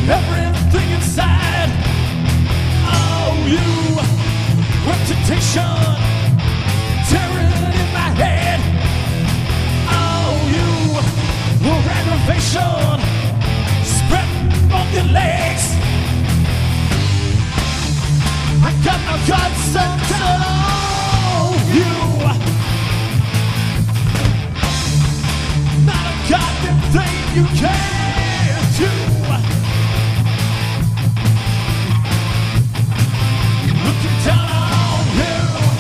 everything inside. Oh, you reputation tearing in my head. Oh, you aggravation spreading on your legs. I got my guts and oh, you. Not a goddamn thing you can do. Looking down on you.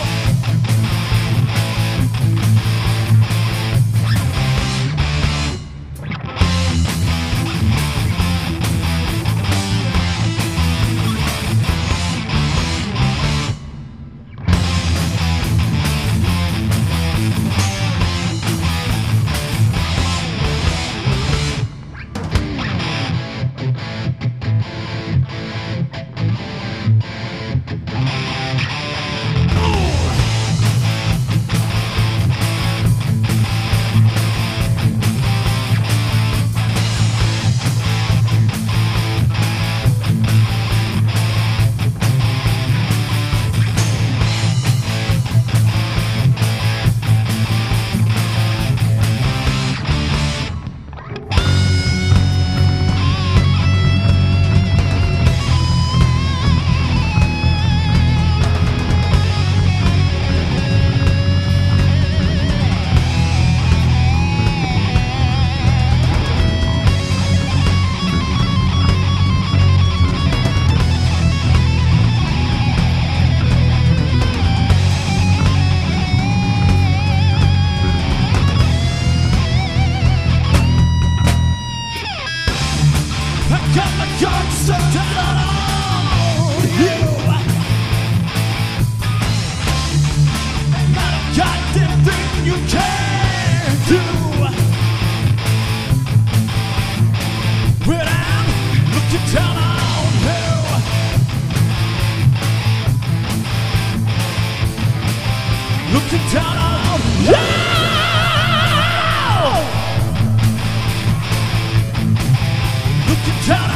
Got my guns set down on you. Not a goddamn thing you can do. When I'm looking down on you. Looking down on you. Looking down on